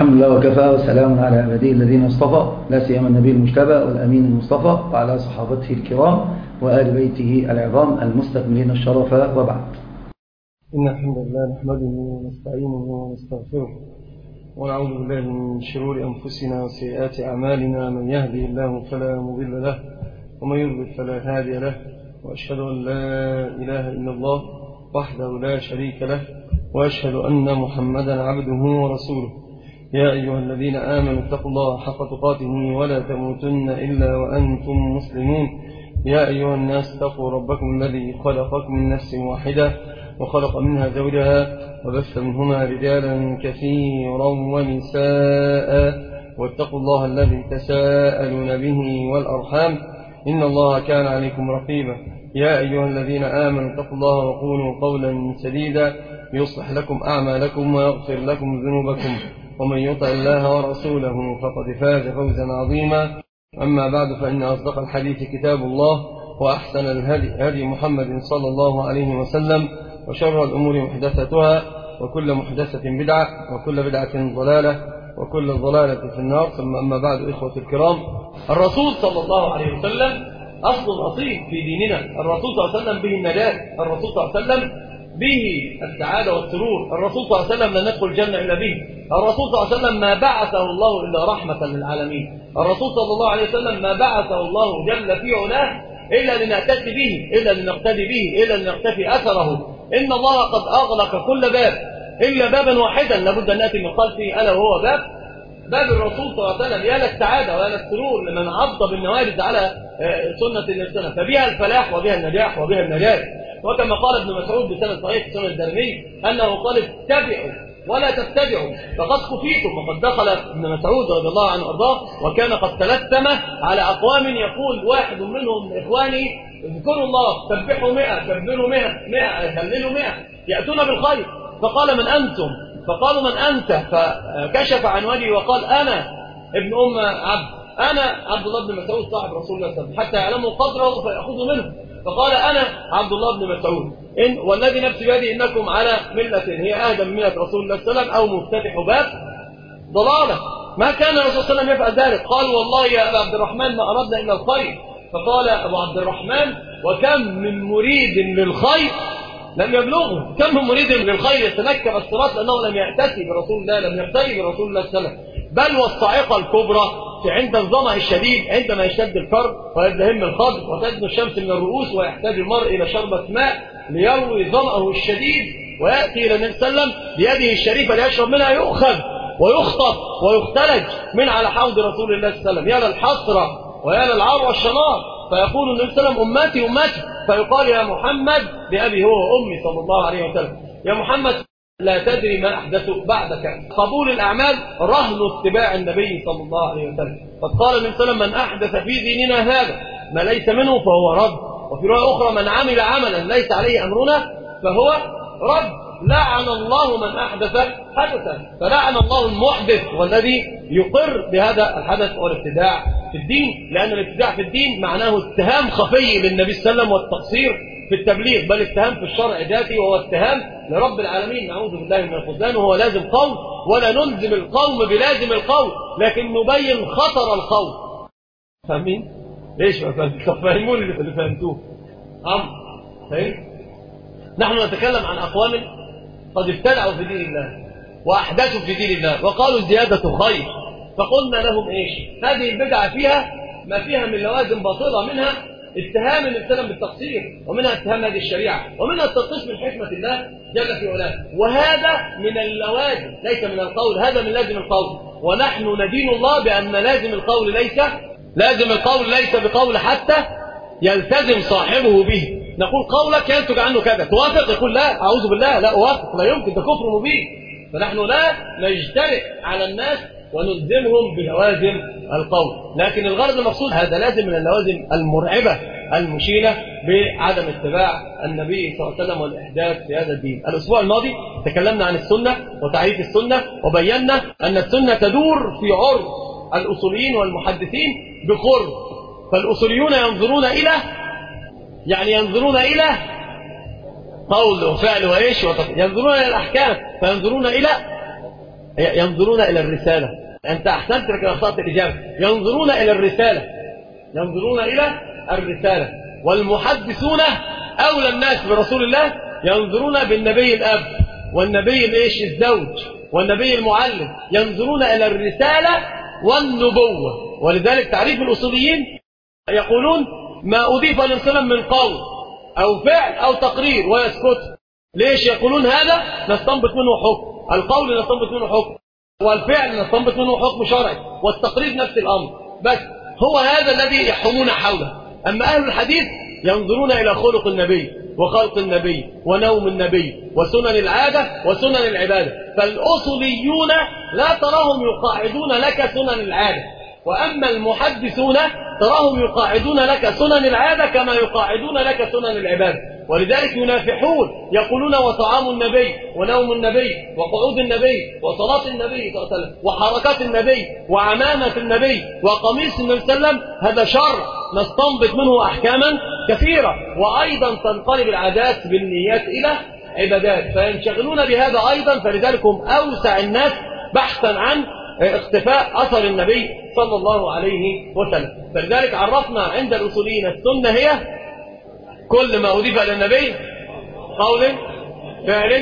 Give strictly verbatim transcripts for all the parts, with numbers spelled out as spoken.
الحمد لله وكفى وسلام على عباده الذين اصطفى، لا سيما النبي المجتبى والأمين المصطفى وعلى صحابته الكرام وآل بيته العظام المستكملين الشرف، وبعد. إن الحمد لله نحمده ونستعينه ونستغفره ونعوذ بالله من شرور أنفسنا وسيئات أعمالنا، من يهدي الله فلا مضل له ومن يضلل فلا هادي له، وأشهد أن لا إله إلا الله وحده لا شريك له، وأشهد أن محمدا عبده ورسوله. يا أيها الذين آمنوا اتقوا الله حق تقاته ولا تموتن إلا وأنتم مسلمون. يا أيها الناس اتقوا ربكم الذي خلقكم من نفس واحدة وخلق منها زوجها وبث منهما رجالا كثيرا ونساء، واتقوا الله الذي تساءلون به والأرحام إن الله كان عليكم رقيبا. يا أيها الذين آمنوا اتقوا الله وقولوا قولا سديدا يصلح لكم أعمالكم ويغفر لكم ذنوبكم، ومن يطع الله ورسوله فقد فاز فوزا عظيما. أما بعد، فإن أصدق الحديث كتاب الله، وأحسن الهدي هدي محمد صلى الله عليه وسلم، وشر الأمور محدثتها، وكل محدثة بدعة، وكل بدعة ضلالة، وكل ضلالة في النار. ثم أما بعد، إخوة الكرام، الرسول صلى الله عليه وسلم أصل أصيل في ديننا. الرسول صلى الله عليه وسلم به النجاة، الرسول صلى الله عليه وسلم به السعادة والسرور، الرسول صلى الله عليه وسلم لن ندخل الجنة إلا به، الرسول صلى الله عليه وسلم ما بعثه الله إلا رحمة للعالمين، الرسول صلى الله عليه وسلم ما بعثه الله جل في علاه إلا لنأتي به، إلا لنقتدي به، إلا لنقتفي أثره. إن الله قد أغلق كل باب إلا بابا واحدا لابد أن نأتي من خلفه، ألا وهو باب باب الرسول صلى الله عليه وسلم. يا للسعادة ويا للسرور لمن عض بالنوارد على سنة الإنسان، فبها الفلاح وبها النجاح وبها النجاة. وكما قال ابن مسعود بسند صحيح في سنن الدارمي أنه قال: اتبعوا ولا تبتدعوا فقد كفيتم. وقد دخل ابن مسعود رضي الله عنه وارضاه وكان قد تلثم على أقوام، يقول واحد منهم: إخواني اذكروا الله، سبحوا مئة، كبروا مئة، مئة، هللوا مئة، يأتون بالخير. فقال: من أنتم؟ فقالوا: من أنت؟ فكشف عن وجهه وقال: أنا ابن أم عبد، أنا عبد الله بن مسعود صاحب رسول الله صلى الله عليه وسلم، حتى يعلموا قدره فيأخذوا منه. فقال: أنا عبد الله بن مسعود، إن والذي نفسي بيدي إنكم على ملة هي أهدى من ملة رسول الله صلى الله عليه وسلم، أو مفتتح باب ضلالة. ما كان الرسول صلى الله عليه وسلم يفعل ذلك. قال: والله يا أبا عبد الرحمن ما أردنا إلا الخير. فقال أبو عبد الرحمن: وكم من مريد للخير لم يبلغه، كم من مريد للخير يتنكب الصراط لأنه لم يأتسي برسول الله، لم يقتدي برسول الله صلى الله عليه وسلم. بل والصاعقة الكبرى في عند الظمأ الشديد، عندما يشتد الكرب ويدهم الخضر وتدنو الشمس من الرؤوس ويحتاج المرء إلى شربة ماء ليروي ظمأه الشديد، ويأتي إلى النبي صلى الله عليه وسلم بيده الشريفة ليشرب منها، يؤخذ ويخطف ويختلج من على حوض رسول الله صلى الله عليه وسلم. يا للحسرة ويا للعار والشنار. فيقول النبي صلى الله عليه وسلم: أمتي أمتي. فيقال: يا محمد بأبي هو وأمي صلى الله عليه وسلم، يا محمد لا تدري ما أحدث بعدك. قبول الأعمال رهن اتباع النبي صلى الله عليه وسلم. قد قال النبي صلى الله عليه وسلم: من أحدث في ديننا هذا ما ليس منه فهو رد. وفي رواية أخرى: من عمل عملا ليس عليه أمرنا فهو رد. لعن الله من أحدث حدثا، فلعن الله المحدث والذي يقر بهذا الحدث والابتداع في الدين، لأن الابتداع في الدين معناه اتهام خفي للنبي صلى الله عليه وسلم والتقصير في التبليغ، بل اتهام في الشرع ذاته، وهو اتهام لرب العالمين، نعوذ بالله من الخذلان. وهو لازم قول، ولا نلزم القوم بلازم القول، لكن نبين خطر القول. فاهمين؟ ليش ما فهمتوا؟ فهموني اللي فهمتوه. أم فهمت؟ نحن نتكلم عن أقوام قد ابتدعوا في دين الله وأحدثوا في دين الله وقالوا زيادة خير. فقلنا لهم إيش؟ هذه البدعة فيها ما فيها من لوازم باطلة، منها اتهام الإنسان بالتقصير، ومنها اتهام هذه الشريعة، ومنها التنقيص من حكمة الله جل في علاه. وهذا من اللوازم ليس من القول، هذا من لازم القول. ونحن ندين الله بأن لازم القول ليس لازم القول ليس بقول حتى يلتزم صاحبه به. نقول قولك ينتج عنه كذا، توافق؟ يقول لا، أعوذ بالله، لا أوافق، لا يمكن، ده كفر مبين. فنحن لا نجترئ على الناس ونلزمهم بلوازم القول، لكن الغرض المقصود هذا لازم من اللوازم المرعبة المشينة بعدم اتباع النبي صلى الله عليه وسلم والإحداث في هذا الدين. الأسبوع الماضي تكلمنا عن السنة وتعريف السنة، وبينا أن السنة تدور في عرض الأصوليين والمحدثين بقرب. فالأصوليون ينظرون إلى يعني ينظرون إلى قول وفعل وإيش وتفعيل، ينظرون إلى الأحكام، فينظرون إلى ينظرون إلى الرسالة. أنت أحسنت لك أخطأت الإجابة. ينظرون إلى الرسالة، ينظرون إلى الرسالة. والمحدثون أولى الناس برسول الله ينظرون بالنبي الأب والنبي الإيش الزوج والنبي المعلم، ينظرون إلى الرسالة والنبوة. ولذلك تعريف الأصوليين يقولون ما أضيف للسلام من قول أو فعل أو تقرير ويسكت. ليش يقولون هذا؟ نستنبط منه حكم. القول نستنبط منه حكم، والفعل نستنبط منه حكم شرعي، والتقرير نفس الأمر. بس هو هذا الذي يحومون حوله. أما أهل الحديث ينظرون إلى خلق النبي وخلق النبي ونوم النبي وسنن العادة وسنن العبادة. فالأصوليون لا تراهم يقاعدون لك سنن العادة، وأما المحدثون تراهم يقاعدون لك سنن العادة كما يقاعدون لك سنن العبادة. ولذلك ينافحون، يقولون وطعام النبي ونوم النبي وقعود النبي وصلاة النبي صلى الله عليه وسلم وحركات النبي وعمامة النبي وقميص النبي صلى الله عليه وسلم هذا شر نستنبط منه أحكاما كثيرة. وأيضا تنقلب العادات بالنيات إلى عبادات، فينشغلون بهذا أيضا. فلذلك هم أوسع الناس بحثا عن اختفاء أثر النبي صلى الله عليه وسلم. فلذلك عرفنا عند الأصوليين السنة هي كل ما أضيف إلى النبي قول فعل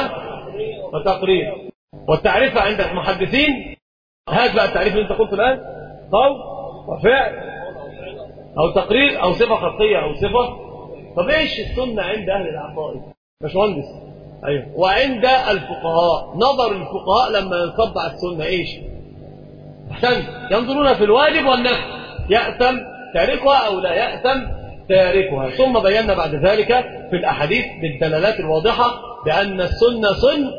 وتقرير. والتعريف عند المحدثين هذا بقى التعريف اللي انت قلته الآن، قول وفعل أو تقرير أو صفة خطية أو صفة. طب إيش السنة عند أهل العقائد؟ باشمهندس أيوه. وعند الفقهاء نظر الفقهاء لما ينصب على السنة إيش؟ أحسن، ينظرون في الواجب والنفل، يأثم تاركها أو لا يأثم تاركها. ثم بينا بعد ذلك في الأحاديث بالدلالات الواضحة بأن السنة صن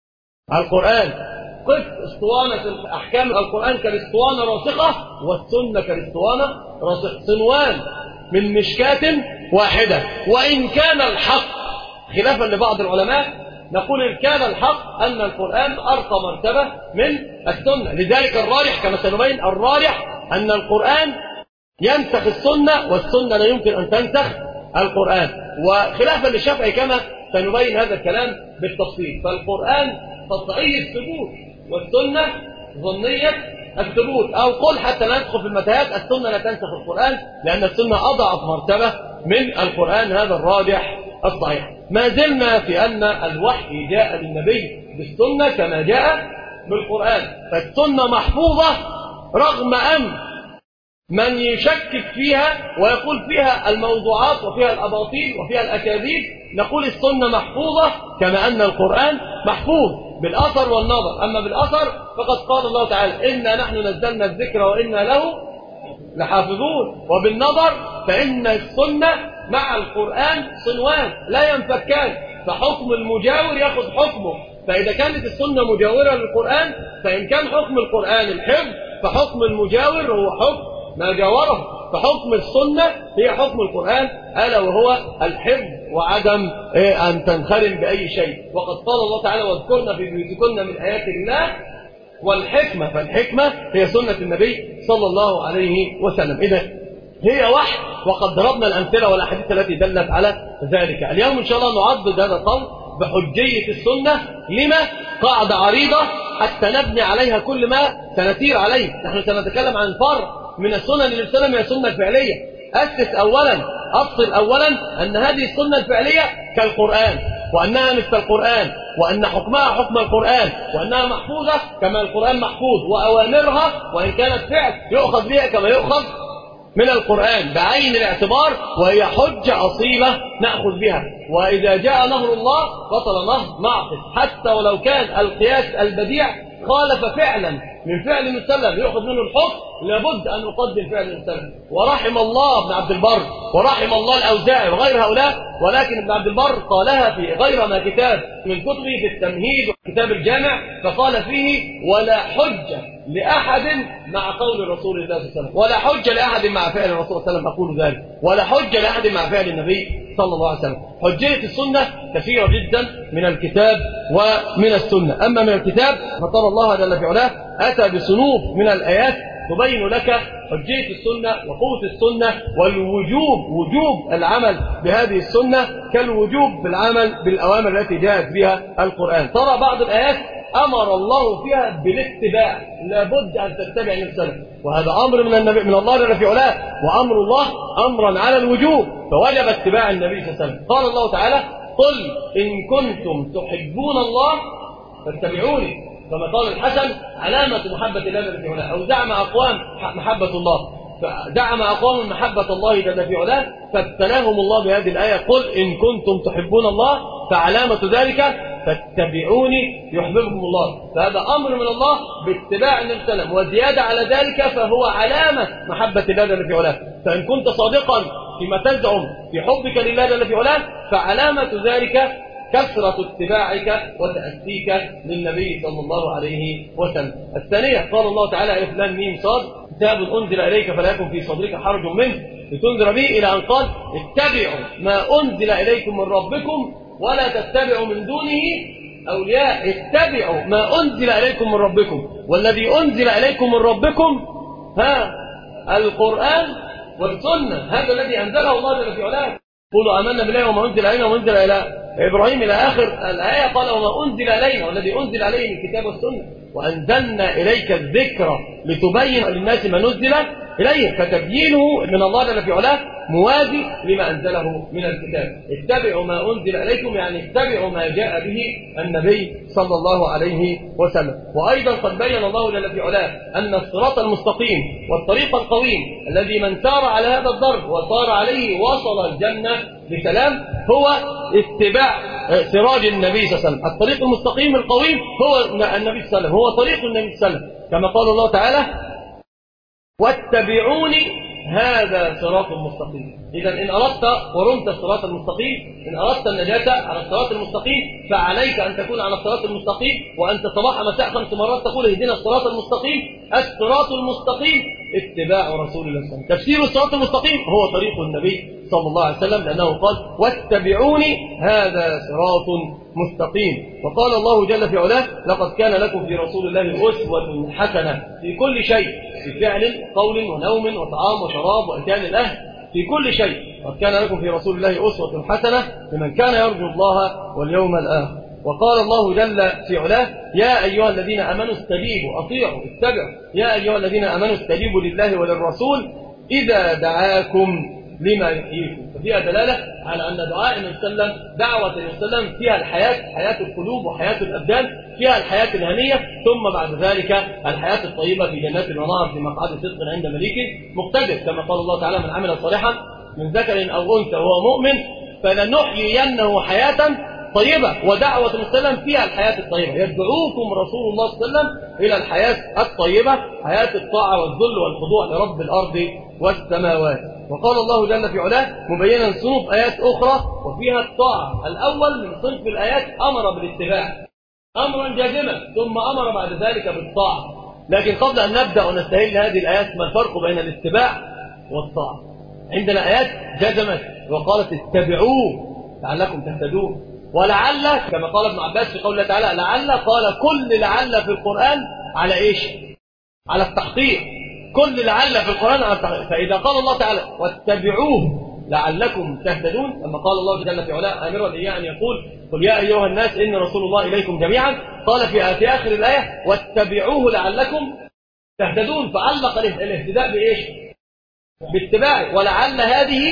القرآن، قف اسطوانة أحكام القرآن كالاسطوانة راسخة والسنة كالاسطوانة راسخة، صنوان من مشكاة واحدة. وإن كان الحق خلافا لبعض العلماء نقول إن كان الحق أن القرآن أرقى مرتبة من السنة. لذلك الراجح كما سنبين، الراجح أن القرآن ينسخ السنة والسنة لا يمكن أن تنسخ القرآن. وخلافا للشافعي كما سنبين هذا الكلام بالتفصيل. فالقرآن قطعي الثبوت والسنة ظنية الثبوت، أو قل حتى لا ندخل في المتاهات السنة لا تنسخ القرآن لأن السنة أضعف مرتبة من القرآن. هذا الراجح الصحيح. ما زلنا في أن الوحي جاء للنبي بالسنة كما جاء بالقرآن، فالسنة محفوظة رغم أن من يشكك فيها ويقول فيها الموضوعات وفيها الأباطيل وفيها الأكاذيب، نقول السنة محفوظة كما أن القرآن محفوظ بالأثر والنظر. أما بالأثر فقد قال الله تعالى إنا نحن نزلنا الذكر وإنا له لحافظون. وبالنظر فإن السنة مع القرآن صنوان لا ينفكان، فحكم المجاور يأخذ حكمه. فإذا كانت السنة مجاورة للقرآن فإن كان حكم القرآن الحفظ فحكم المجاور هو حكم ما جاوره، فحكم السنة هي حكم القرآن ألا وهو الحفظ وعدم أن تنخرم بأي شيء. وقد قال الله تعالى واذكرن في بيوتكن من آيات الله والحكمة، فالحكمة هي سنة النبي صلى الله عليه وسلم. إذا هي وحي، وقد ضربنا الأمثلة والأحاديث التي دلت على ذلك. اليوم إن شاء الله نعضد هذا القول بحجية السنة. لما؟ قاعدة عريضة حتى نبني عليها كل ما سنسير عليه. نحن سنتكلم عن فرق من السنن اللي السنة هي السنة الفعلية. أسس أولا أصل أولا أن هذه السنة الفعلية كالقرآن، وأنها مثل القرآن، وأن حكمها حكم القرآن، وأنها محفوظة كما القرآن محفوظ، وأوامرها وإن كانت فعل يؤخذ بها كما يؤخذ من القرآن بعين الاعتبار، وهي حجة أصيلة نأخذ بها. وإذا جاء نهر الله بطل نهر معقد، حتى ولو كان القياس البديع خالف فعلا من فعل المسلم يؤخذ منه الحكم، لابد أن نقدم فعل المسلم. ورحم الله ابن عبد البر ورحم الله الأوزاعي وغير هؤلاء، ولكن ابن عبد البر قالها في غير ما كتاب من كتبه في التمهيد وكتاب الجامع، فقال فيه ولا حجة لأحد مع قول رسول الله صلى الله عليه وسلم، ولا حجة لأحد مع فعل الرسول صلى الله عليه وسلم، أقول ذلك، ولا حجة لأحد مع فعل النبي صلى الله عليه وسلم. حجية السنة كثيرة جدا من الكتاب ومن السنة. أما من الكتاب فطر الله جل في علاه أتى بصنوف من الآيات تبين لك حجية السنة وقوة السنة والوجوب، وجوب العمل بهذه السنة كالوجوب بالعمل بالأوامر التي جاءت بها القرآن. ترى بعض الآيات أمر الله فيها بالاتباع، لابد أن تتبع النبي صلى الله عليه وسلم، وهذا أمر من النبي من الله جل في علاه، وأمر الله أمرا على الوجوب، فوجب اتباع النبي صلى الله عليه وسلم. قال الله تعالى: قل إن كنتم تحبون الله فاتبعوني، كما قال الحسن: علامة محبة الله جل في علاه، أو زعم أقوام محبة الله، فزعم أقوام محبة الله جل في علاه فابتلاهم الله بهذه الآية: قل إن كنتم تحبون الله فعلامة ذلك فاتبعوني يحببكم الله. فهذا أمر من الله باتباع النبي صلى الله عليه وسلم، وزيادة على ذلك فهو علامة محبة الله جل في علاه. فإن كنت صادقا فيما تزعم في حبك لله جل في علاه فعلامة ذلك كثرة اتباعك وتأسيك للنبي صلى الله عليه وسلم. الثانية قال الله تعالى: ألف لام ميم صاد كتاب أنزل إليك فلا يكن في صدرك حرج منه لتنذر به، إلى أن قال: اتبعوا ما أنزل إليكم من ربكم ولا تتبعوا من دونه أولياء. اتبعوا ما أنزل إليكم من ربكم، والذي أنزل إليكم من ربكم ها القرآن والسنة، هذا الذي أنزله الله جل في علاه. قولوا آمنا بالله وما أنزل إلينا وما أنزل إلى إبراهيم إلى آخر الآية. قال: وما أنزل إلينا، والذي أنزل عليه الكتاب والسنة، وأنزلنا إليك الذكر لتبين للناس ما نزل إليه، فتبيينه من الله جل في علاه موازي لما أنزله من الكتاب. اتبعوا ما أنزل إليكم، يعني اتبعوا ما جاء به النبي صلى الله عليه وسلم. وأيضا قد بين الله جل في علاه أن الصراط المستقيم والطريق القويم الذي من سار على هذا الضرب وصار عليه وصل الجنة بسلام هو اتباع سراج النبي صلى الله عليه وسلم. الطريق المستقيم القويم هو النبي صلى الله عليه وسلم، هو طريق النبي صلى الله عليه وسلم، كما قال الله تعالى: واتبعوني هذا صراط مستقيم. إذا إن أردت ورمت الصراط المستقيم، إن أردت النجاة على الصراط المستقيم، فعليك أن تكون على الصراط المستقيم، وأنت صباح مساء خمس مرات تقول: اهدنا الصراط المستقيم. الصراط المستقيم اتباع رسول الله صلى الله عليه وسلم. تفسير الصراط المستقيم هو طريق النبي صلى الله عليه وسلم، لأنه قال: واتبعوني هذا صراط مستقيم. وقال الله جل في علاه: لقد كان لكم في رسول الله أسوة حسنة في كل شيء، في فعل قول ونوم وطعام وشراب وإتيان الأهل، في كل شيء. قد كان لكم في رسول الله أسوة حسنة لمن كان يرجو الله واليوم الآخر. وقال الله جل في علاه: يا أيها الذين آمنوا استجيبوا، أطيعوا، اتبعوا. يا أيها الذين آمنوا استجيبوا لله وللرسول إذا دعاكم لما يحييكم. ففيها دلالة على أن دعاء النبي صلى الله عليه وسلم، دعوة النبي صلى الله عليه وسلم، فيها الحياة، حياة القلوب وحياة الأبدان، فيها الحياة الهنية، ثم بعد ذلك الحياة الطيبة في جنات ونهر في مقعد صدق عند مليك مقتدر، كما قال الله تعالى: من عمل صالحا من ذكر أو أنثى وهو مؤمن فلنحيينه حياة طيبة. ودعوة النبي صلى الله عليه وسلم فيها الحياة الطيبة، يدعوكم رسول الله صلى الله عليه وسلم إلى الحياة الطيبة، حياة الطاعة والذل والخضوع لرب الأرض والسماوات. وقال الله جل في علاه مبينا صنوف آيات أخرى وفيها الطاعة. الأول من صنف الآيات أمر بالاتباع أمرا جازما، ثم أمر بعد ذلك بالطاعة. لكن قبل أن نبدأ ونستهل هذه الآيات، ما الفرق بين الاتباع والطاعة؟ عندنا آيات جزمت وقالت: اتبعوه لعلكم تهتدون. ولعل كما قال ابن عباس في قوله تعالى لعل، قال كل لعل في القرآن على إيش؟ على التحقيق. كل لعل في القرآن على التحقيق. فإذا قال الله تعالى واتبعوه لعلكم تهتدون، لما قال الله جل في علاه آمرا إياه أن يقول: قل يا أيها الناس إن رسول الله إليكم جميعا، قال في آخر الآية: واتبعوه لعلكم تهتدون. فعلق الاهتداء بإيش؟ باتباع. ولعل هذه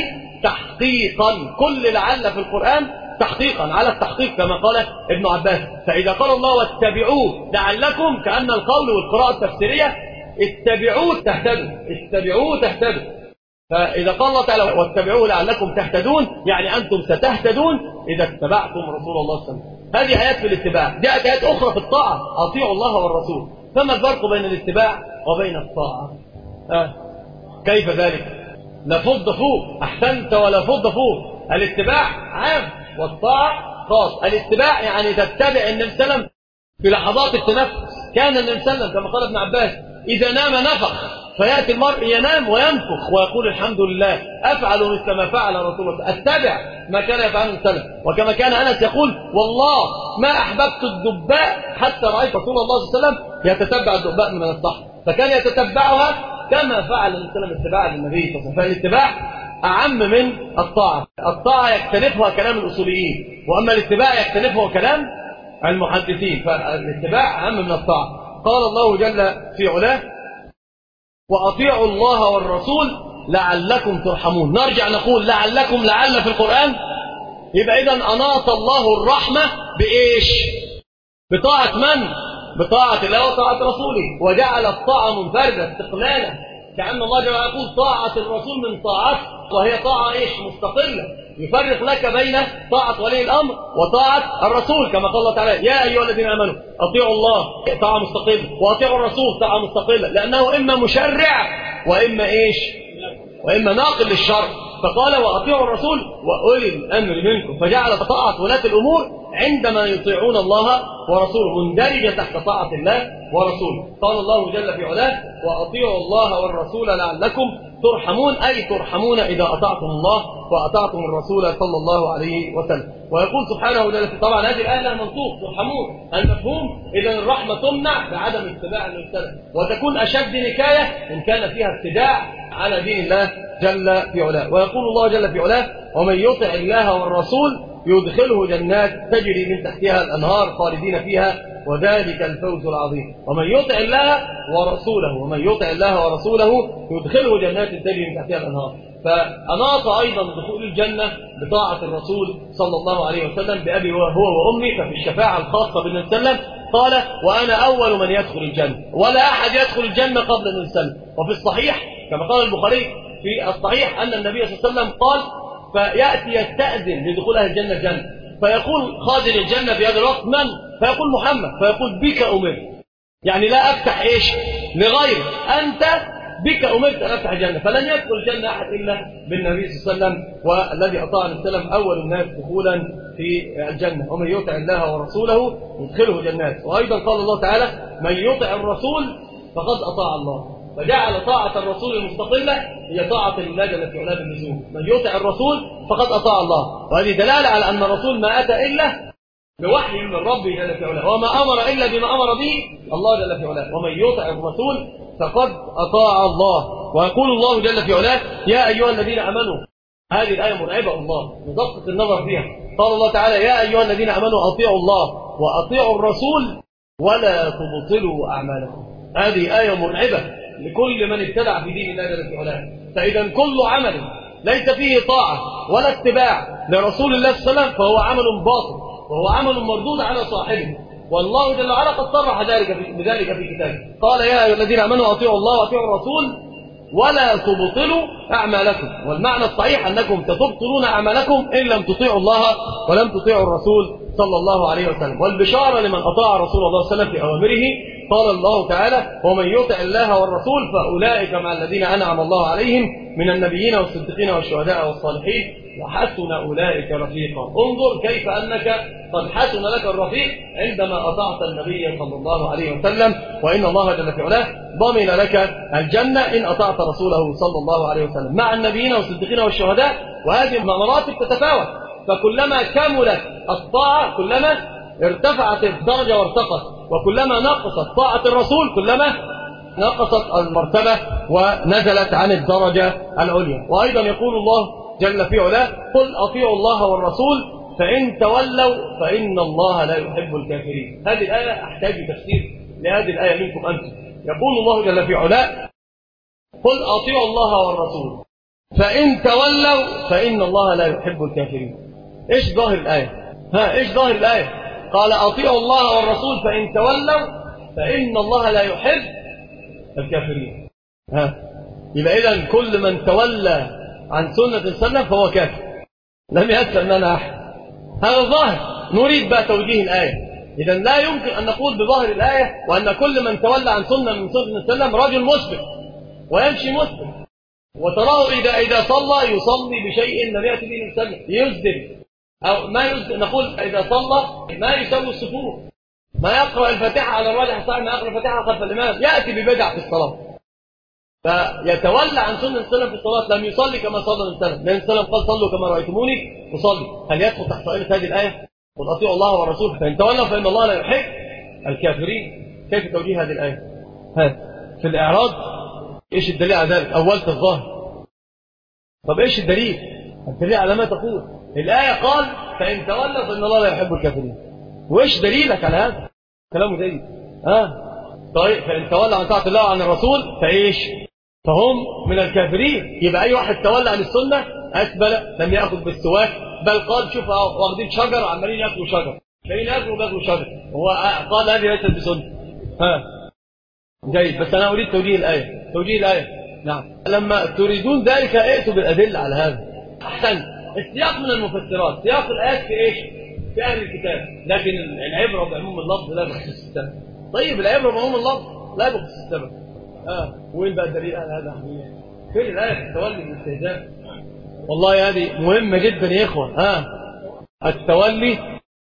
تحقيقا، كل لعل في القرآن تحقيقا، على التحقيق، كما قال ابن عباس. فإذا قال الله واتبعوه لعلكم، كأن القول والقراءة التفسيرية اتبعوه تهتدوا، اتبعوه تهتدوا. فإذا قال الله تعالى واتبعوه لعلكم تهتدون، يعني أنتم ستهتدون إذا اتبعتم رسول الله صلى الله عليه وسلم. هذه آيات في الاتباع. جاءت آيات أخرى في الطاعة: أطيعوا الله والرسول. فما الفرق بين الاتباع وبين الطاعة؟ آه. كيف ذلك؟ لفض فوق، أحسنت، ولا فض فوق. الاتباع عام والطاعة خاص. الاتباع يعني تتبع النبي صلى الله عليه وسلم في لحظات التنفس. كان النبي صلى الله عليه وسلم كما قال ابن عباس: إذا نام نفخ، فيأتي المرء ينام وينفخ ويقول: الحمد لله، أفعل مثل ما فعل رسول الله، أتبع ما كان يفعله السلف. وكما كان أنس يقول: والله ما أحببت الدباء حتى رأيت رسول الله صلى الله عليه وسلم يتتبع الدباء من الصحن، فكان يتتبعها كما فعل النبي صلى الله عليه وسلم اتباعا للنبي صلى الله عليه وسلم. فالاتباع أعم من الطاعة. الطاعة يختلفها كلام الأصوليين، وأما الاتباع يختلفه كلام المحدثين، فالاتباع أهم من الطاعة. قال الله جل في علاه وأطيعوا الله والرسول لعلكم ترحمون. نرجع نقول لعلكم، لعل في القرآن، يبقى إذن أناط الله الرحمة بإيش؟ بطاعة من؟ بطاعة الله وطاعة رسوله، وجعل الطاعة منفردة استقلالا، كأن الله جل وعلا يقول طاعة الرسول من طاعته، وهي طاعة إيش؟ مستقلة، يفرق لك بين طاعة ولي الأمر وطاعة الرسول، كما قال الله تعالى يا أيها الذين آمنوا أطيعوا الله طاعة مستقلة، وأطيعوا الرسول طاعة مستقلة، لأنه إما مشرع وإما إيش؟ وإما ناقل للشرع. فقال وأطيعوا الرسول وأولي الأمر منكم، فجعل طاعة ولاة الأمور عندما يطيعون الله ورسوله مندرجة تحت طاعة الله ورسوله. قال الله جل في علاه وأطيعوا الله والرسول لعلكم ترحمون، أي ترحمون إذا أطعتم الله وأطعتم الرسول صلى الله عليه وسلم. ويقول سبحانه وتعالى، طبعا هذه الآية لها منطوق ترحمون المفهوم، إذا الرحمة تمنع بعدم اتباع المبتدأ، وتكون أشد نكاية إن كان فيها ابتداع على دين الله جل في علاه. ويقول الله جل في علاه ومن يطع الله والرسول يدخله جنات تجري من تحتها الأنهار خالدين فيها وذلك الفوز العظيم. ومن يطع الله ورسوله ومن يطع الله ورسوله يدخله جنات تجري من تحتها الأنهار. فأناط أيضا دخول الجنة بطاعة الرسول صلى الله عليه وسلم بأبي هو وأمي. ففي الشفاعة الخاصة بالنبي صلى الله عليه وسلم قال وأنا أول من يدخل الجنة، ولا أحد يدخل الجنة قبل النبي صلى الله عليه وسلم. وفي الصحيح كما قال البخاري في الصحيح أن النبي صلى الله عليه وسلم قال فيأتي يستأذن لدخول أهل الجنة الجنة، فيقول خازن الجنة في هذا الوقت من؟ فيقول محمد، فيقول بك أمرت، يعني لا أفتح إيش لغير أنت، بك أمرت أن أفتح الجنة. فلن يدخل الجنة أحد إلا بالنبي صلى الله عليه وسلم، والذي أطاع النبي صلى الله عليه وسلم أول الناس دخولا في الجنة. ومن يطع الله ورسوله يدخله جنات. وأيضا قال الله تعالى من يطع الرسول فقد أطاع الله، فجعل طاعة الرسول المستقلة هي طاعة لله جل في علاه باللزوم. من يطع الرسول فقد أطاع الله، وهذه دلالة على أن الرسول ما أتى إلا بوحي من الرب جل في علاه، وما أمر إلا بما أمر به الله جل في علاه. ومن يطع الرسول فقد أطاع الله. ويقول الله جل في علاه يا أيها الذين آمنوا، هذه الآية مرعبة الله ندقق النظر فيها. قال الله تعالى يا أيها الذين آمنوا أطيعوا الله وأطيعوا الرسول ولا تبطلوا أعمالكم. هذه آية مرعبة لكل من ابتدع في دين الله جل في علاه. فإذا كل عمل ليس فيه طاعة ولا اتباع لرسول الله صلى الله عليه وسلم فهو عمل باطل، وهو عمل مردود على صاحبه، والله جل وعلا قد صرح ذلك بذلك في كتابه. قال يا أيها الذين آمنوا أطيعوا الله وأطيعوا الرسول ولا تبطلوا أعمالكم. والمعنى الصحيح أنكم تبطلون أعمالكم إن لم تطيعوا الله ولم تطيعوا الرسول صلى الله عليه وسلم. والبشارة لمن أطاع رسول الله صلى الله عليه وسلم في أوامره. قال الله تعالى ومن يطع الله والرسول فأولئك مع الذين أنعم الله عليهم من النبيين والصديقين والشهداء والصالحين وحسن أولئك رفيقا. انظر كيف أنك قد حسن لك الرفيق عندما أطعت النبي صلى الله عليه وسلم، وإن الله جل في علاه ضمن لك الجنة إن أطعت رسوله صلى الله عليه وسلم مع النبيين والصديقين والشهداء. وهذه مراتب تتفاوت، فكلما كملت الطاعة كلما ارتفعت الدرجة وارتقت، وكلما نقصت طاعة الرسول كلما نقصت المرتبة ونزلت عن الدرجة العليا. وأيضا يقول الله جل في علاه قل أطيعوا الله والرسول فإن تولوا فإن الله لا يحب الكافرين. هذه الآية أحتاج تفسير لهذه الآية منكم أنتم. يقول الله جل في علاه قل أطيعوا الله والرسول فإن تولوا فإن الله لا يحب الكافرين. إيش ظاهر الآية؟ ها إيش ظاهر الآية؟ قال أطيعوا الله والرسول فإن تولوا فإن الله لا يحب الكافرين. ها يبقى إذن كل من تولى عن سنة السلام فهو كافر، لم يسلم لنا أحد. هذا ظاهر. نريد بقى توجيه الآية. إذن لا يمكن أن نقول بظاهر الآية وأن كل من تولى عن سنة من سنة السلام رجل مسلم ويمشي مسلم، وتراه إذا إذا صلى يصلي بشيء لم يأتي به السنة، يسجد أو ما يسجد. نقول إذا صلى ما يسوي الصفوف، ما يقرأ الفاتحة على الراجح صحيح، ما يقرأ الفاتحة خلف الإمام، يأتي ببدع في الصلاة. فيتولى عن سنة السلام في الصلاة، لم يصلي كما صلى السلام، لأن السلام قال صلوا كما رأيتموني أصلي. هل يدخل تحت طائلة هذه الآية؟ قل أطيعوا الله ورسوله فإن تولوا فإن الله لا يحب الكافرين. كيف توجيه هذه الآية؟ ها في الإعراض إيش الدليل على ذلك؟ أولت الظاهر. طب إيش الدليل؟ الدليل على ما تقول. الآية قال فإن تولوا فإن الله لا يحب الكافرين. وإيش دليلك على هذا؟ كلامه جيد. آه طيب فإن تولى عن طاعة الله وعن الرسول فإيش؟ فهم من الكافرين. يبقى أي واحد تولى عن السنة أسبل لم يأخذ بالسواك، بل قال شوف واخدين شجر عمالين يأكلوا شجر، فإن يأكلوا بيأكلوا شجر، هو قال هذه ليست بسنة. ها جيد. بس أنا أريد توجيه الآية. توجيه الآية نعم. لما تريدون ذلك ائتوا بالأدلة على هذا. أحسن. السياق من المفسرات، سياق الآيات في إيش؟ في أهل الكتاب، لكن العبرة بعموم اللفظ لا بخصوص السبب. طيب العبرة بعموم اللفظ لا بخصوص السبب. آه وين بقى الدليل على هذا حبيبي؟ فين الآية في التولي بالاستهزاء؟ والله هذه مهمة جدا يا إخوة. آه التولي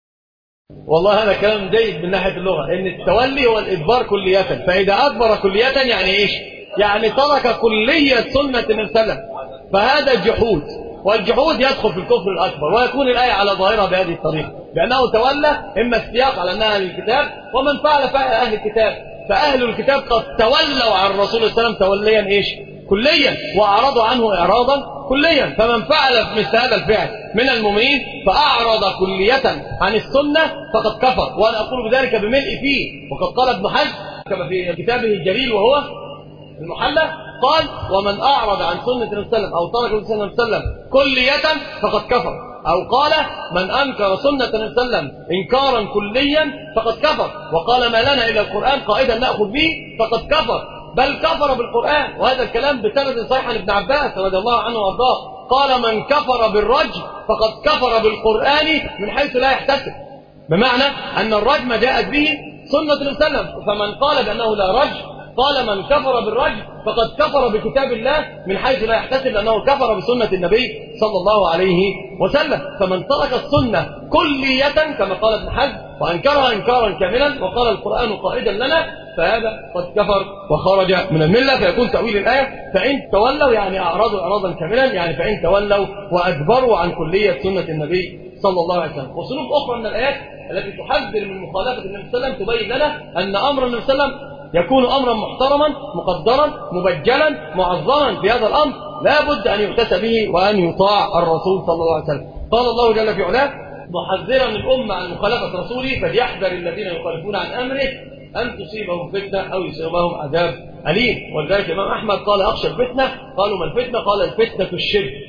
والله هذا كلام جيد من ناحية اللغة، إن التولي هو الإدبار كلية، فإذا أدبر كلية يعني إيش؟ يعني ترك كلية سنة النبي صلى الله عليه وسلم، فهذا جحود، والجحود يدخل في الكفر الأكبر، ويكون الآية على ظاهرها بهذه الطريقة، بأنه تولى إما السياق على أنها أهل الكتاب، ومن فعل فعل أهل الكتاب، فأهل الكتاب قد تولوا عن الرسول صلى الله عليه وسلم توليا إيش؟ كليا، وأعرضوا عنه إعراضا كليا. فمن فعل مثل هذا الفعل من المؤمنين فأعرض كلية عن السنة فقد كفر، وأنا أقول بذلك بملء فيه. وقد قال ابن حزم كما في كتابه الجليل وهو المحلى، قال ومن أعرض عن سنة النبي صلى الله عليه وسلم أو ترك سنة النبي صلى الله عليه وسلم كلية فقد كفر، أو قال من أنكر سنة النبي صلى الله عليه وسلم إنكارا كليا فقد كفر، وقال ما لنا إلى القرآن قائدا نأخذ به فقد كفر، بل كفر بالقرآن. وهذا الكلام بسند صحيح عن ابن عباس رضي الله عنه وارضاه، قال من كفر بالرجم فقد كفر بالقرآن من حيث لا يحتسب، بمعنى أن الرجم جاءت به سنة النبي صلى الله عليه وسلم، فمن قال بأنه لا رجم قال من كفر بالرجم فقد كفر بكتاب الله من حيث لا يحتسب، لأنه كفر بسنة النبي صلى الله عليه وسلم. فمن ترك السنة كلية كما قال ابن حزم وأنكرها إنكارا كاملا وقال القرآن قائدا لنا، فهذا قد كفر وخرج من الملة. فيكون تأويل الآية فإن تولوا يعني أعرضوا إعراضا كاملا، يعني فإن تولوا وأدبروا عن كلية سنة النبي صلى الله عليه وسلم. وصنوف أخرى من الآيات التي تحذر من مخالفة النبي صلى الله عليه وسلم تبين لنا أن أمر النبي صلى الله عليه وسلم يكون أمرا محترما مقدرا مبجلا معظما. في هذا الأمر لا بد أن يؤتس به وأن يطاع الرسول صلى الله عليه وسلم. قال الله جل في علاه محذرا الأمة عن مخالفة رسوله فليحذر الذين يخالفون عن أمره أن تصيبهم فتنة أو يصيبهم عذاب أليم. ولذلك الإمام أحمد قال أخشى الفتنة، قالوا ما الفتنة؟ قال الفتنة الشرك.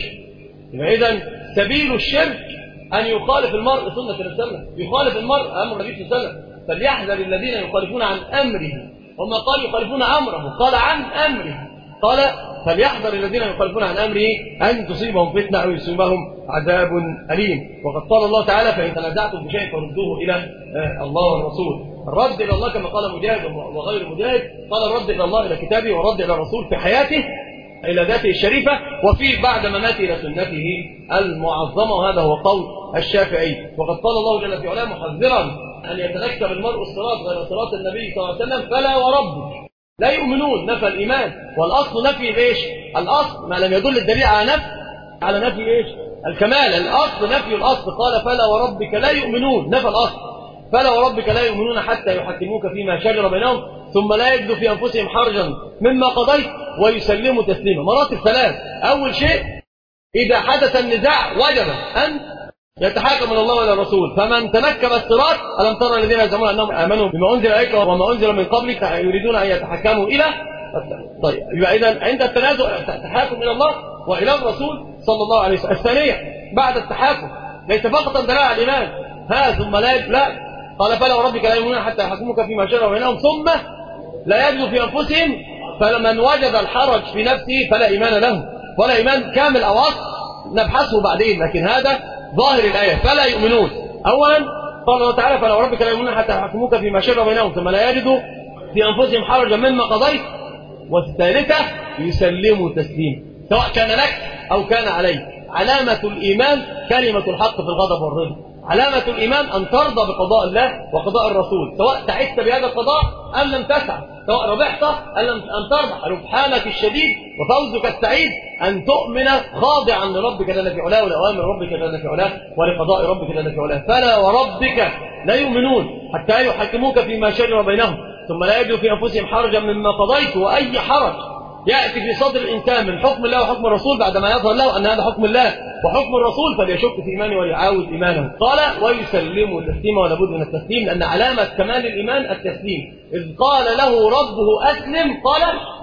إذن سبيل الشرك أن يخالف المرء سنة النبي صلى الله عليه وسلم، يخالف المرء أمر النبي صلى الله عليه وسلم. فليحذر الذين يخالفون عن أمره، وما قال يخالفون أمره، قال عن أمره، قال فليحذر الذين يخالفون عن أمره أن تصيبهم فتنة أو يصيبهم عذاب أليم. وقد قال الله تعالى فإن تنازعتم بشيء فردوه إلى الله والرسول. الرد إلى الله كما قال مجاهد وغير مجاهد، قال الرد إلى الله إلى كتابه، والرد إلى الرسول في حياته إلى ذاته الشريفة، وفي بعد مماته إلى سنته المعظمة، وهذا هو قول الشافعي. وقد قال الله جل في علاه محذرا أن يتنكب المرء الصراط غير صراط النبي صلى الله عليه وسلم فلا وربك لا يؤمنون، نفى الإيمان. والأصل نفي إيش؟ الأصل ما لم يدل الدليل على نفي على نفي إيش؟ الكمال. الأصل نفي الأصل، قال فلا وربك لا يؤمنون، نفى الأصل فلا وربك لا يؤمنون حتى يحكموك فيما شجر بينهم ثم لا يجدوا في أنفسهم حرجا مما قضيت ويسلموا تسليما. مراتب ثلاث. أول شيء إذا حدث النزاع وجب أن يتحاكم إلى الله وإلى الرسول. فمن تنكب الصراط ألم ترى الذين يزعمون أنهم آمنوا بما أنزل إليك وما أنزل من قبلك يريدون أن يتحكموا إلى. طيب يبقى إذن عند التنازع التحاكم إلى الله وإلى الرسول صلى الله عليه وسلم. الثانية بعد التحاكم ليس فقط الدلاله على الإيمان، ها ثم لا لا قال فلا وربك لا يؤمنون حتى يحكموك فيما شجر بينهم ثم لا يجدوا في أنفسهم. فمن وجد الحرج في نفسه فلا إيمان له، ولا إيمان كامل أو أصل نبحثه بعدين، لكن هذا ظاهر الآية فلا يؤمنون. أولا قال الله تعالى فلا وربك لا يؤمنون حتى يحكموك فيما شجر بينهم ثم لا يجدوا في أنفسهم حرجا مما قضيت. والثالثة يسلموا تسليما سواء كان لك أو كان عليك. علامة الإيمان كلمة الحق في الغضب والرضا. علامة الإيمان أن ترضى بقضاء الله وقضاء الرسول، سواء تعبت بهذا القضاء أم لم تسعى، سواء ربحت أن تربح. ربحانك الشديد وفوزك السعيد أن تؤمن خاضعا لربك جل في علاه ولأوامر ربك جل في علاه ولقضاء ربك جل في علاه. فلا وربك لا يؤمنون حتى يحكموك فيما شجر بينهم ثم لا يجدوا في أنفسهم حرجا مما قضيت. وأي حرج يأتي في صدر الإنسان من حكم الله وحكم الرسول بعدما يظهر له أن هذا حكم الله وحكم الرسول فليشك في إيمانه وليعاود إيمانه. قال ويسلم تسليما ولا بد من التسليم لأن علامة كمال الإيمان التسليم. إذ قال له ربه أسلم قال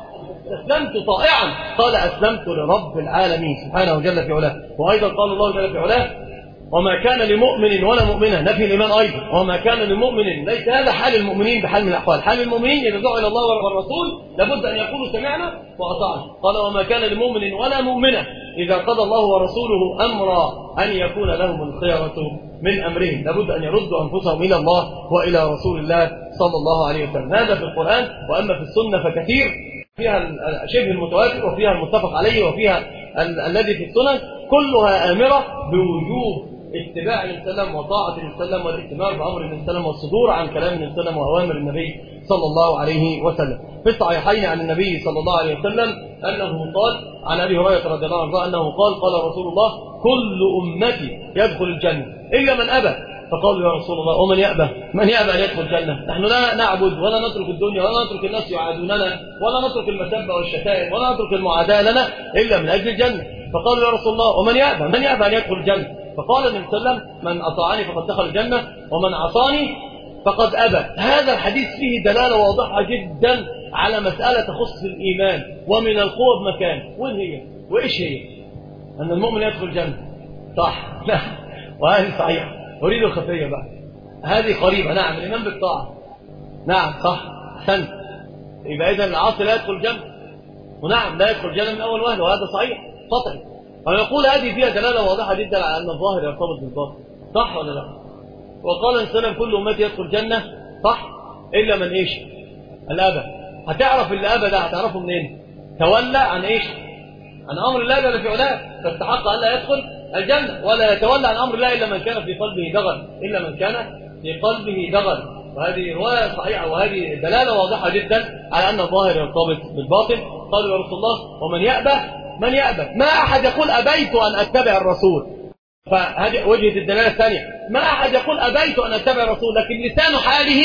أسلمت طائعا قال أسلمت لرب العالمين سبحانه جل في علاه. وأيضا قال الله جل في علاه وما كان لمؤمن ولا مؤمنة نفي الإيمان أيضا وما كان لمؤمن ليس هذا حال المؤمنين بحال من الأحوال. حال المؤمنين إذا دعوا إلى الله والرسول لابد أن يقولوا سمعنا وأطعنا. قال وما كان لمؤمن ولا مؤمنة إذا قضى الله ورسوله أمرا أن يكون لهم الخيرة من أمرهم لابد أن يردوا أنفسهم إلى الله وإلى رسول الله صلى الله عليه وسلم. هذا في القرآن. وأما في السنة فكثير فيها شبه المتواتر وفيها المتفق عليه وفيها ال الذي في السنن كلها آمرة بوجوب اتباع النبي صلى الله عليه وسلم وطاعة النبي صلى الله عليه وسلم والائتمار بأمر النبي صلى الله عليه وسلم والصدور عن كلام النبي صلى الله عليه وسلم وأوامر النبي صلى الله عليه وسلم. في الصحيحين عن النبي صلى الله عليه وسلم أنه قال عن أبي هريرة رضي الله عنه أنه قال قال رسول الله كل أمتي يدخل الجنة إلا من أبى. فقالوا يا رسول الله ومن يأبى من يأبى أن يدخل الجنة؟ نحن لا نعبد ولا نترك الدنيا ولا نترك الناس يعادوننا ولا نترك المسبة والشتائم ولا نترك المعاداة لنا إلا من أجل الجنة. فقالوا يا رسول الله ومن يأبى من يأبى أن يدخل الجنة؟ فقال النبي صلى الله عليه وسلم من أطاعني فقد دخل الجنة ومن عصاني فقد أبى. هذا الحديث فيه دلالة واضحة جدا على مسألة تخص الإيمان ومن القوة بمكان. وين هي؟ وإيش هي؟ أن المؤمن يدخل الجنة صح؟ لا وهذه صحيحة. أريد الخفية بقى هذه قريبة. نعم الإيمان بالطاعة نعم صح أحسنت. يبقى إذن العاصي لا يدخل الجنة ونعم لا يدخل الجنة من أول وهلة وهذا صحيح سطحي. ونقول هذه فيها دلالة واضحة جدا على أن الظاهر يرتبط بالباطن صح ولا لا؟ وقال السلام كل أمتي يدخل الجنة صح إلا من إيش؟ الأبى. هتعرف اللي أبى ده هتعرفه منين؟ تولى عن إيش؟ عن أمر الله جل في علاه فاستحق أن لا يدخل الجنة ولا يتولى عن أمر الله إلا من كان في قلبه دغل إلا من كان في قلبه دغل. وهذه رواية صحيحة وهذه دلالة واضحة جدا على أن الظاهر يرتبط بالباطن. قالوا يا رسول الله ومن يأبى من يأبى؟ ما أحد يقول أبيت أن أتبع الرسول. فهذه وجهة الدلالة الثانية. ما أحد يقول أبيت أن أتبع الرسول لكن لسان حاله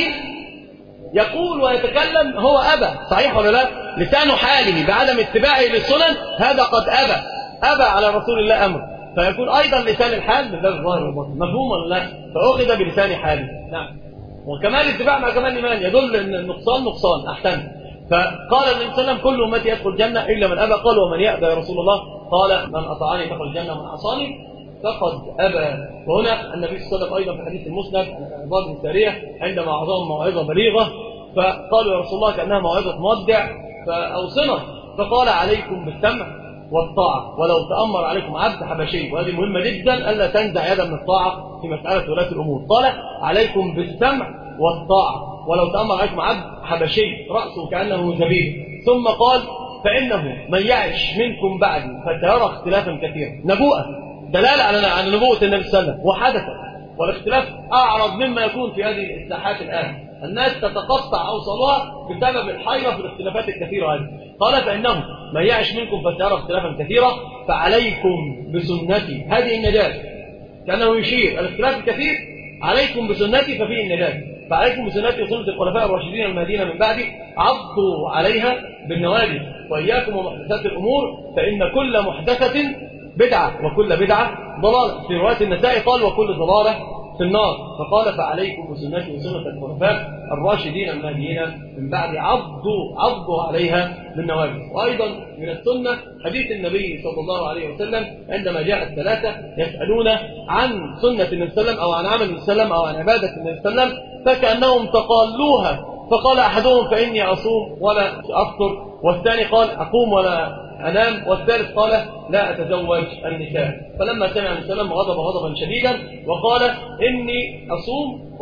يقول ويتكلم هو أبى صحيح ولا لا؟ لسان حاله بعدم اتباعه للسنن هذا قد أبى أبى على رسول الله أمر. فيكون أيضا لسان الحال من باب الظاهر والباطن. مفهوم ولا لا؟ فأخذ بلسان حاله. نعم. وكمال الاتباع مع كمال الإيمان يدل أن النقصان نقصان أحسن. فقال النبي صلى الله عليه وسلم كل أمتي يدخل الجنة إلا من أبى. قال ومن يأبى يا رسول الله؟ قال من أطاعني دخل الجنة ومن عصاني فقد أبى. وهنا النبي صلى الله عليه وسلم أيضا في حديث المسند عن عباد بن سارية عندما أعطاهم موعظة بليغة فقالوا يا رسول الله كأنها موعظة مودع فأوصنا. فقال عليكم بالسمع والطاعة ولو تأمر عليكم عبد حبشي. وهذه مهمة جدا ألا تنزع يدا من الطاعة في مسألة ولاة الأمور. قال عليكم بالسمع والطاعة ولو تأمر عليكم عبد حبشي رأسه كأنه زبيب. ثم قال فإنه من يعش منكم بعدي فسيرى اختلافا كثيرا. نبوءة دلالة على على نبوة النبي صلى الله عليه وسلم وحدث. والاختلاف أعرض مما يكون في هذه الساحات الآن. الناس تتقطع أوصالها بسبب الحيرة في الاختلافات الكثيرة هذه. قال فإنه من يعش منكم فسيرى اختلافا كثيرا فعليكم بسنتي هذه النجاة. كأنه يشير الاختلاف الكثير عليكم بسنتي ففيه النجاة. فعليكم بسنتي وسنة الخلفاء الراشدين المهديين من بعدي عضوا عليها بالنواجذ وإياكم ومحدثات الأمور فإن كل محدثة بدعة وكل بدعة ضلالة. في رواية النسائي قال وكل ضلالة في النار. فقال فعليكم بسنتي وسنة الخلفاء الراشدين المهديين من بعد عضوا عضوا عليها بالنواجذ. وأيضا من السنة حديث النبي صلى الله عليه وسلم عندما جاء الثلاثة يسألون عن سنة النبي صلى الله عليه وسلم أو عن عمل النبي صلى الله عليه وسلم أو عن عبادة النبي صلى الله عليه وسلم فكأنهم تقالوها. فقال أحدهم فإني أصوم ولا أفطر والثاني قال أقوم ولا أنام والثالث قال لا أتزوج النساء. فلما سمع النبي صلى الله عليه وسلم غضب غضبا شديدا وقال إني أصوم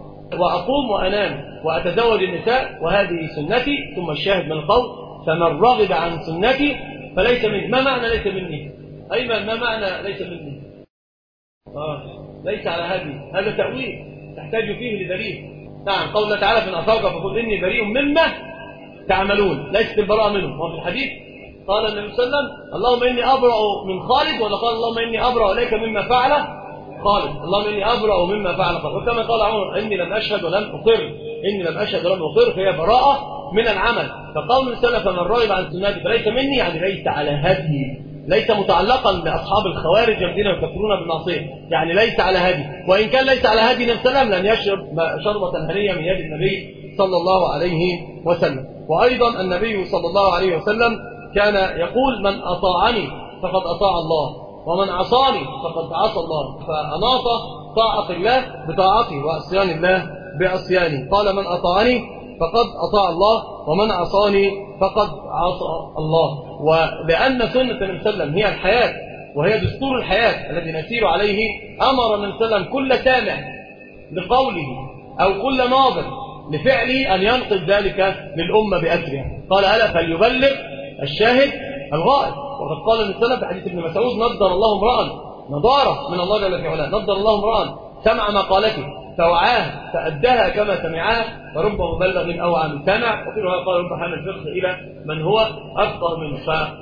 وأقوم وأنام وأتزوج النساء وهذه سنتي. ثم الشاهد من القول فمن رغب عن سنتي فليس مني. ما معنى ليس مني؟ أي ما معنى ليس مني؟ آه. ليس على هذه هذا تأويل تحتاج فيه لدليل. نعم قوله تعالى في أفاق فقل إني بريء مما تعملون ليست البراءة منه. وفي الحديث قال النبي صلى الله عليه وسلم اللهم إني أبرأ من خالد ولا قال اللهم إني أبرأ إليك مما فعل خالد. اللهم إني أبرأ مما فعل خالد. وكما قال عمر إني لم أشهد ولم أقر إني لم أشهد ولم أقر فهي براءة من العمل. فقول السلف فمن رغب عن سنتي فليس مني، يعني ليس على هدي، ليس متعلقا بأصحاب الخوارج الذين يكفرون بالمعصية، يعني ليس على هدي. وإن كان ليس على هدي النبي صلى الله عليه وسلم لن يشرب شربة هنية من يد النبي صلى الله عليه وسلم. وأيضا النبي صلى الله عليه وسلم كان يقول من أطاعني فقد أطاع الله، ومن عصاني فقد عصى الله. فأناط طاعة الله بطاعته وعصيان الله بعصيانه. قال من أطاعني فقد أطاع الله، ومن عصاني فقد عصى الله. ولأن سنة النبي صلى الله عليه وسلم هي الحياة وهي دستور الحياة الذي نسير عليه، أمر النبي صلى الله عليه وسلم كل سامع لقوله أو كل ناظر لفعله أن ينقل ذلك للأمة بأسرها. قال ألا فليبلغ الشاهد الغائب. وقد قال النبي صلى الله عليه وسلم في حديث ابن مسعود نضر الله امرأ، نضارة من الله جل في علاه، نضر الله امرأ سمع مقالته فوعاها فأداها كما سمعها، فرب مبلغ أوعى من سمع. وفي رواية قال رب حامل الفقه إلى من هو أفقه منه.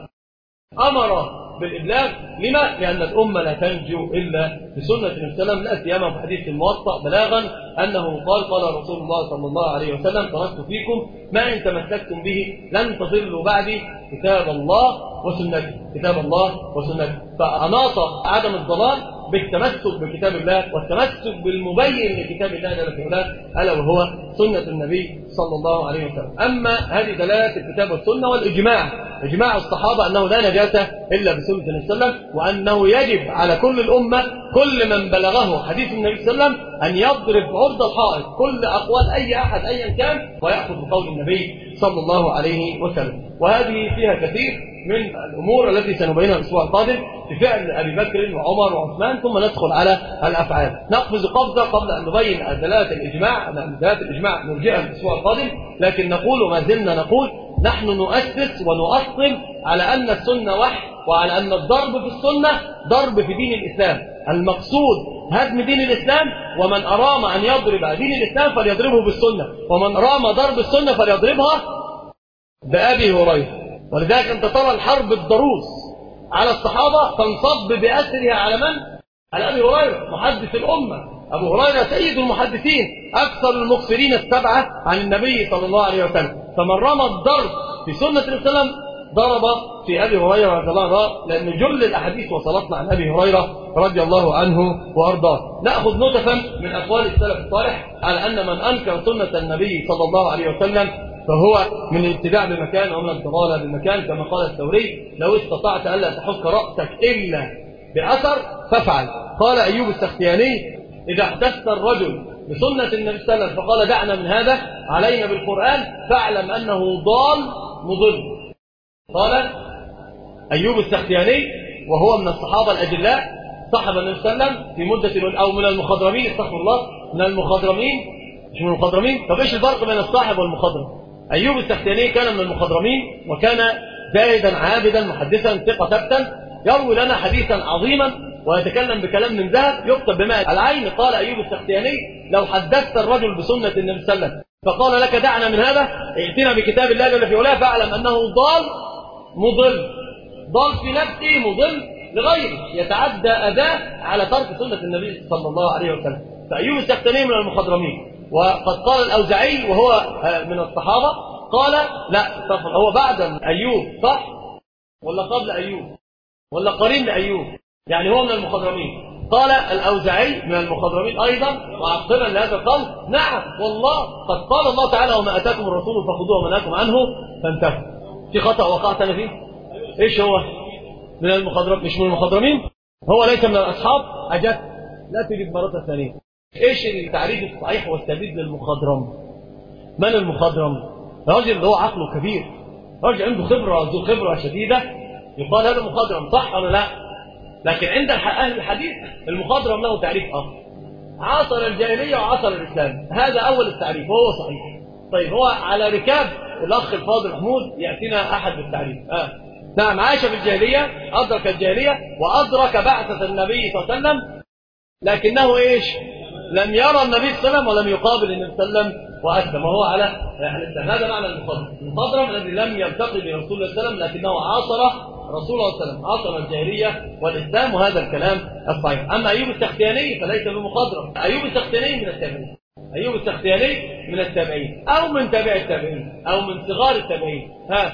فأمر بالإبلاغ. لما؟ لأن الأمة لا تنجو إلا بسنة النبي صلى الله عليه وسلم. لا سيما في حديث الموطأ بلاغا أنه قال قال رسول الله صلى الله عليه وسلم تركت فيكم ما إن تمسكتم به لن تضلوا بعدي كتاب الله وسنته، كتاب الله وسنته. فأناط عدم الضلال بالتمسك بكتاب الله والتمسك بالمبين لكتاب الله جل في علاه، ألا وهو سنة النبي صلى الله عليه وسلم. أما هذه دلالة الكتاب والسنة والإجماع، إجماع الصحابة أنه لا نجاة إلا بسنة النبي صلى الله عليه وسلم، وأنه يجب على كل الأمة كل من بلغه حديث النبي صلى الله عليه وسلم أن يضرب عرض الحائط كل أقوال أي أحد أيا كان ويأخذ بقول النبي صلى الله عليه وسلم. وهذه فيها كثير من الأمور التي سنبينها الأسبوع القادم في فعل أبي بكر وعمر وعثمان، ثم ندخل على الأفعال. نقفز قفزة قبل أن نبين دلالة الإجماع، دلالة الإجماع نرجعها الأسبوع القادم. لكن نقول وما زلنا نقول نحن نؤسس ونؤصل على أن السنة وحي، وعلى أن الضرب في السنة ضرب في دين الإسلام. المقصود هدم دين الإسلام، ومن أرام أن يضرب دين الإسلام فليضربه بالسنة، ومن أرام ضرب السنة فليضربها بأبي هريرة. ولذلك أنت ترى الحرب الضروس على الصحابة تنصب بأسرها على من؟ على أبي هريرة محدث الأمة. أبو هريرة سيد المحدثين، أكثر المكثرين السبعة عن النبي صلى الله عليه وسلم. فمن رمى الضرب في سنة النبي صلى الله عليه وسلم ضرب في أبي هريرة رضي الله عنه، لأن جل الأحاديث وصلتنا عن أبي هريرة رضي الله عنه وأرضاه. نأخذ نقطة من أقوال السلف الصالح على أن من أنكر سنة النبي صلى الله عليه وسلم فهو من الابتداع بمكان ومن الضلال بمكان، كما قال الثوري لو استطعت ألا تحك رأسك إلا بأثر فافعل. قال أيوب السختياني إذا احدثت الرجل بسنة النبي صلى الله عليه وسلم فقال دعنا من هذا علينا بالقرآن فاعلم أنه ضال مضل. قال أيوب السختياني وهو من الصحابة الأجلاء، صحب النبي صلى الله عليه وسلم في مدة أو من المخضرمين، استغفر الله، من المخضرمين مش من المخضرمين. طب إيش الفرق بين الصاحب والمخضرم؟ أيوب السختياني كان من المخضرمين، وكان زاهدا عابدا محدثا ثقة ثبتا، يروي لنا حديثا عظيما ويتكلم بكلام من ذهب يكتب بماء العين. قال أيوب السختياني لو حدثت الرجل بسنة النبي صلى الله عليه وسلم فقال لك دعنا من هذا ائتنا بكتاب الله جل في علاه فاعلم أنه ضال مضل، ضال في نفسه مضل لغيره، يتعدى أداء على ترك سنة النبي صلى الله عليه وسلم. فأيوب السختياني من المخضرمين. وقد قال الأوزاعي وهو من الصحابة قال لا طبعا هو بعد أيوب صح ولا قبل أيوب ولا قرين لأيوب، يعني هو من المخضرمين. قال الأوزاعي من المخضرمين أيضا معقبا لهذا القول نعم والله قد قال الله تعالى وما أتاكم الرسول فخذوه وما نهاكم عنه فانتهوا. في خطأ وقعت أنا فيه؟ إيش هو؟ من المخضرمين؟ مش من المخضرمين؟ هو ليس من الأصحاب؟ أجت لا تجد مرة ثانية. ايش التعريف الصحيح والسديد للمخضرم؟ من المخضرم؟ راجل اللي هو عقله كبير، راجل عنده خبرة ذو خبرة شديدة، يقال هذا مخضرم، صح ولا لا؟ لكن عند أهل الحديث المخضرم له تعريف آخر، عاصر الجاهلية وعاصر الإسلام، هذا أول التعريف وهو صحيح. طيب هو على ركاب الأخ الفاضل محمود يأتينا أحد بالتعريف. آه. نعم عاش في الجاهلية، أدرك الجاهلية وأدرك بعثة النبي صلى الله عليه وسلم، لكنه إيش؟ لم يرى النبي صلى الله عليه وسلم ولم يقابل النبي صلى الله عليه وسلم وأسلم وهو على الإسلام. هذا معنى المخضرم. المخضرم الذي لم يلتقي برسول الله صلى الله عليه وسلم لكنه عاصر رسول الله صلى الله عليه وسلم، عاصر الجاهلية والإسلام، وهذا الكلام الصحيح. أما أيوب السختياني فليس بمخضرم، أيوب السختياني من التابعين، أيوب السختياني من التابعين أو من تابع التابعين أو من صغار التابعين؟ ها،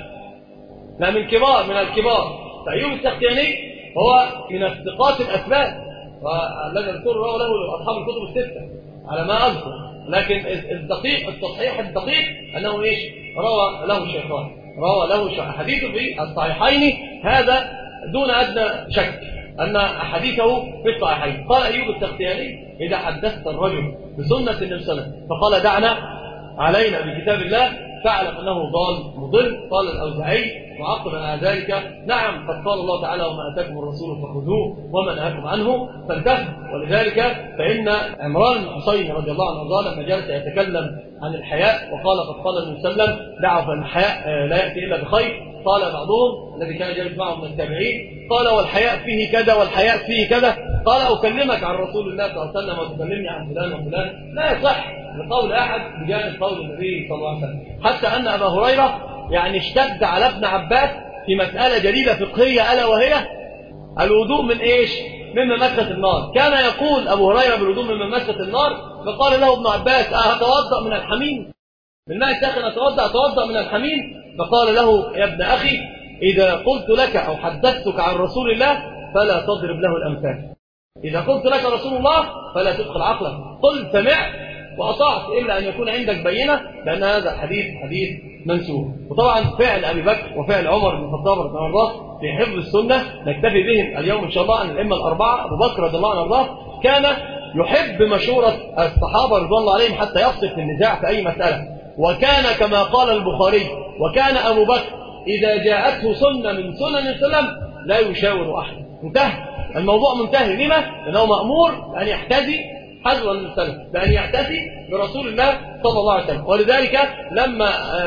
لا من كبار، من الكبار. فأيوب السختياني هو من الثقات الأثبات، والذي يذكر رواه له أصحاب الكتب الستة على ما أذكر، لكن الدقيق التصحيح الدقيق أنه إيش؟ روى له شيخان، روى له شيخ حديثه في الصحيحين، هذا دون أدنى شك أن حديثه في الصحيحين. قال أيوب السختياني: إذا حدثت الرجل بسنة النبي صلى الله عليه وسلم فقال دعنا علينا بكتاب الله فاعلم أنه ضال مضل. قال الأوزاعي معقبا على ذلك: نعم، قد قال الله تعالى: وما أتاكم الرسول فخذوه وما نهاكم عنه فانتهوا. ولذلك فإن عمران بن حسين رضي الله عنه قال لما جلس يتكلم عن الحياء وقال: قد قال النبي صلى الله عليه وسلم: دعوا فإن الحياء لا يأتي إلا بخير. قال بعضهم الذي كان جالس معه من التابعين: قال والحياء فيه كذا والحياء فيه كذا. قال: أكلمك عن رسول الله صلى الله عليه وسلم وتكلمني عن فلان وفلان؟ لا يصح لقول أحد بجانب قول النبي صلى الله عليه وسلم. حتى أن أبا هريرة يعني اشتد على ابن عباس في مسألة جديدة فقهية، ألا وهي الوضوء من إيش؟ من ممسة النار. كان يقول أبو هريرة بالوضوء من ممسة النار، فقال له ابن عباس: أتوضأ من الحميم؟ من ماء ساخن أتوضأ؟ أتوضأ من الحميم؟ فقال له: يا ابن أخي، إذا قلت لك أو حدثتك عن رسول الله فلا تضرب له الأمثال. إذا قلت لك رسول الله فلا تدخل عقلك، قل سمعت وأطعت، إلا أن يكون عندك بينة، لأن هذا حديث حديث منسوخ. وطبعا فعل أبي بكر وفعل عمر بن الخطاب رضي الله عنه في حفظ السنة نكتفي بهم اليوم إن شاء الله. عن الأئمة الأربعة: أبو بكر رضي الله عنه كان يحب مشورة الصحابة رضي الله عليهم حتى يفصل في النزاع في أي مسألة، وكان كما قال البخاري: وكان أبو بكر إذا جاءته سنة من سنن السلام لا يشاور أحد. انتهى الموضوع، منتهي. لما؟ لأنه مأمور أن يحتذي حذوا من السلف، بأن يعتسي برسول الله صلى الله عليه وسلم. ولذلك لما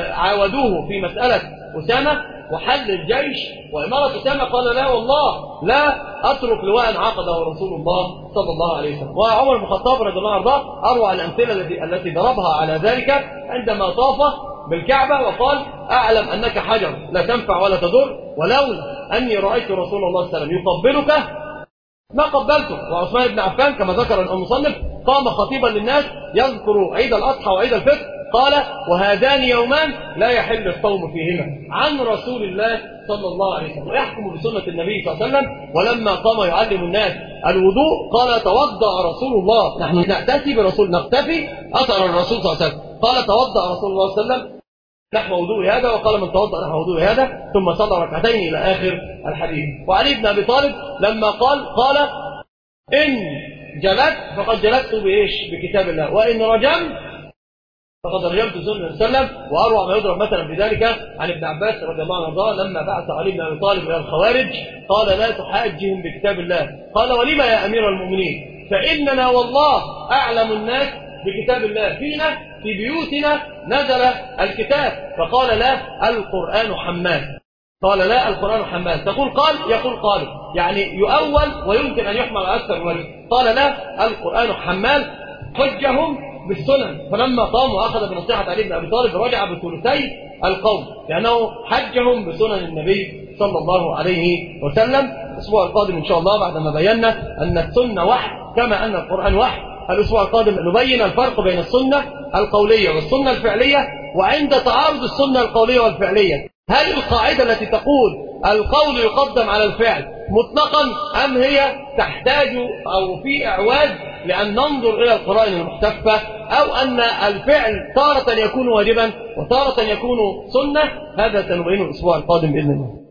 عاودوه في مسألة أسامة وحل الجيش وإمارة أسامة قال: لا والله لا أترك لواء عقده رسول الله صلى الله عليه وسلم. وعمر بن الخطاب رضي الله عنه أروع الأمثلة التي التي ضربها على ذلك عندما طاف بالكعبة وقال: أعلم أنك حجر لا تنفع ولا تضر، ولولا أني رأيت رسول الله صلى الله عليه وسلم يقبلك ما قبلته. وعثمان بن عفان كما ذكر المصنف قام خطيبا للناس يذكر عيد الأضحى وعيد الفطر، قال: وهذان يومان لا يحل الصوم فيهما عن رسول الله صلى الله عليه وسلم، ويحكم بسنة النبي صلى الله عليه وسلم. ولما قام يعلم الناس الوضوء قال: توضأ رسول الله. نحن نأتي برسول نقتفي أثر الرسول صلى الله عليه وسلم. قال: توضأ رسول الله صلى الله عليه وسلم نحو وضوء هذا، وقال: من توضأ نحو وضوء هذا، ثم صلى ركعتين إلى آخر الحديث. وعلي بن أبي طالب لما قال قال: إن جلدت فقد جلدت بإيش؟ بكتاب الله، وإن رجمت فقد رجمت سنة النبي صلى الله عليه وسلم. وأروع ما يضرب مثلا بذلك عن ابن عباس رضي الله عنه لما بعث علي بن أبي طالب إلى الخوارج قال: لا تحاجهم بكتاب الله. قال: ولما يا أمير المؤمنين؟ فإننا والله أعلم الناس بكتاب الله، فينا في بيوتنا نزل الكتاب. فقال: لا، القرآن حمال. قال: لا، القرآن حمال. تقول قال، يقول قال، يعني يؤول ويمكن أن يحمل على أكثر من وجه. قال: لا، القرآن حمال. حجهم بالسنن. فلما قام وأخذ بنصيحة علي بن أبي طالب رجع بثلثي القوم، لأنه حجهم بسنن النبي صلى الله عليه وسلم. الأسبوع القادم إن شاء الله بعدما بينا أن السنة وحي كما أن القرآن وحي، الأسبوع القادم نبين الفرق بين السنة القولية والسنة الفعلية. وعند تعارض السنة القولية والفعلية، هل القاعدة التي تقول القول يقدم على الفعل مطلقا، أم هي تحتاج أو في إعواز لأن ننظر إلى القرائن المحتفة، أو أن الفعل تارة يكون واجبا وتارة يكون سنة؟ هذا سنبينه الأسبوع القادم بإذن الله.